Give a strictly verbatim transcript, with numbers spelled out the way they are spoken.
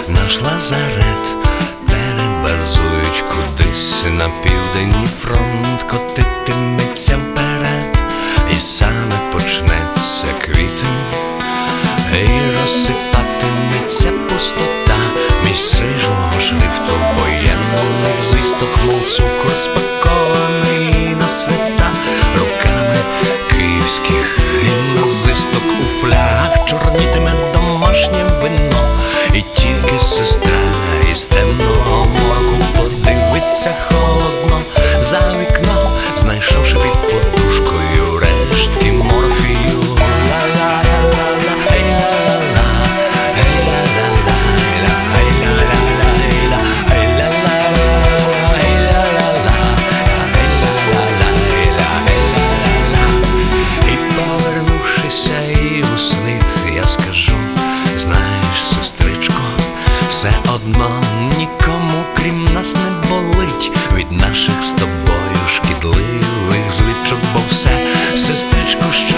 наш лазарет. Перебазують кудись на південний фронт, котитиметься вперед, і саме почнеться квітень, і розсипатиметься пустота між сижого шрифту воєнних звісток, мов цукор спакований на свята руками київських гімназисток. У флягах чорнітиме домашнє вино, і тільки сестра із темного мороку подивиться холодно за вікно, знайшовши під подушкою рештки морфію. І повернувшися і у снит, я скажу: знаєш, сестричко, все одно нікому крім нас не болить від наших з тобою шкідливих звичок, бо все, сестричко,